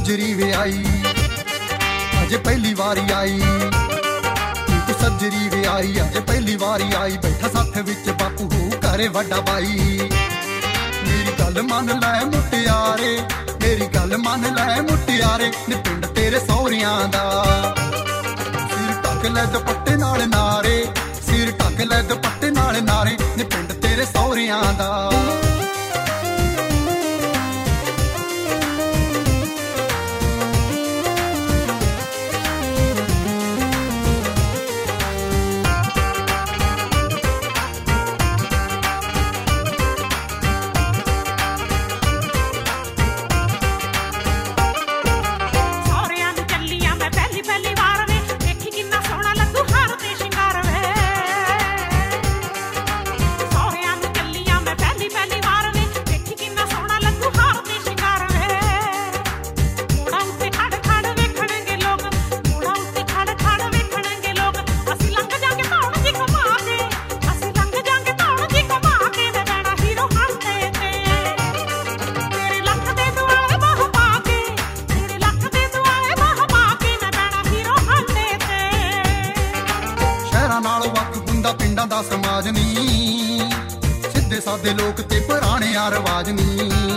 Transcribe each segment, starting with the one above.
सज्जरी वे आई अजे पहली वारी आई, नीक सज्जरी वे आई अजे पहली वारी आई। बैठा साथ विच बापू करे वड्डा बाई। मेरी गल मन लै मुटियारे, मेरी गल मन लै मुटियारे, नी पिंड तेरे सौहरियां दा सिर ढक लै दुपट्टे नाल नारे, सिर ढक लै दुपट्टे नाल नारे, नी पिंड तेरे सौहरियां दा। पिंडां दा समाज नी सीधे सादे लोग ते पुराणियां रिवाज नी,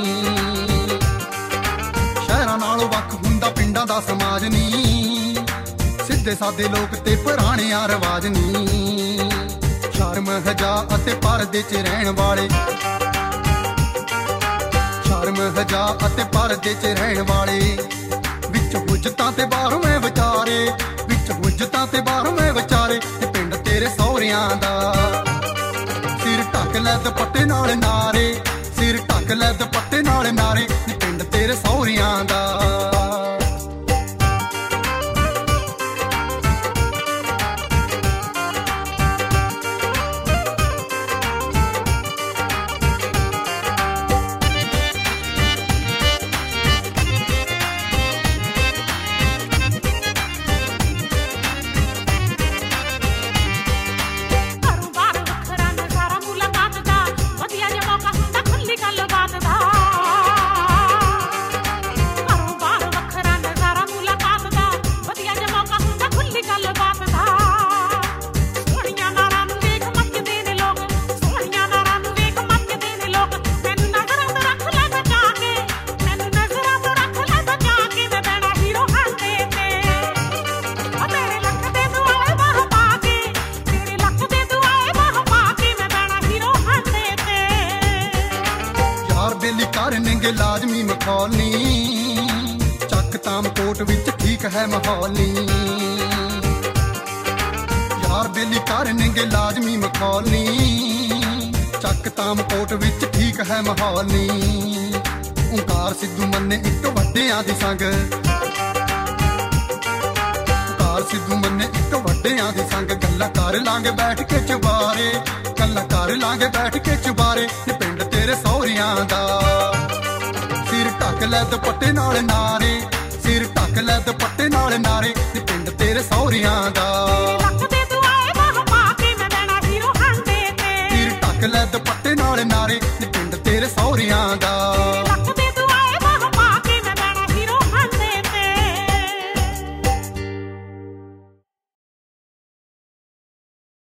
शहरां नालों वख हुंदा पिंडां दा समाज नी सीधे सादे लोग ते पुराणियां रिवाज नी। शर्म हजा अते परदे च रहण वाले, शर्म हजा अते परदे च रहण वाले, विच हुज्जतां ते बाहरों मैं विचारे, विच हुज्जतां ते बाहरों मैं विचारे, पिंड तेरे सौहरियां दा सिर ढक लै दुपट्टे नाल नारे, सिर ढक लै दुपट्टे नाल नारे, पिंड तेरे सौहरियां दा। करनेंगे लाजमी मखौल नी, चक ताम कोट विच ठीक है माहौल नी, यार बेली करनेंगे लाजमी मखौल नी, चक ताम कोट विच ठीक है माहौल नी। ओंकार सिद्धू मन्ने इक वड्डियां दी संग, ओंकार सिद्धू मन्ने इक वड्डियां दी संग, गल्लां कर लांगे बैठ के चुबारे, गल्लां कर लांगे बैठ के चुबारे, पिंड तेरे सौहरियां दा सिर ढक लै दुपट्टे नाल नारे, सिर ढक लै दुपट्टे नाल नारे, पिंड तेरे सौहरियां दा सिर ढक लै दुपट्टे नाल नारे, पिंड तेरे सौहरियां दा।